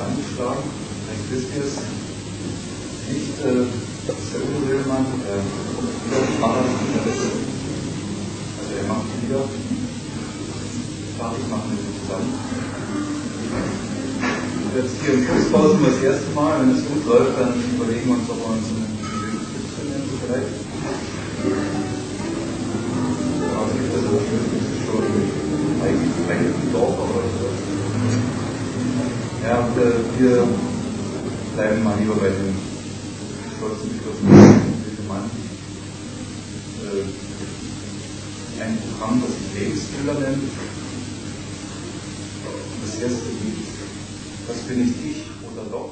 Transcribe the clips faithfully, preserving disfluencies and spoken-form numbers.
angeschlagen. Ein Christius, nicht äh, der Udo Willmann, der Liedermacher, also er macht Lieder, fertig machen wir sie zusammen. Jetzt hier in Kurzpausen das erste Mal, wenn es gut läuft, dann überlegen wir uns, ob wir uns einen Tipps nennen, vielleicht. Aber ich das aber schon eigentlich eigentlich ein Dorf, aber ja, und, äh, wir bleiben mal lieber bei dem stolzen Begriff Mann. Äh, ein Programm, das sich Lebensbilder nennt. Das erste Lied, das bin nicht ich oder doch.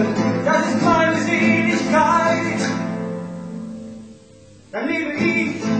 Dann lebe ich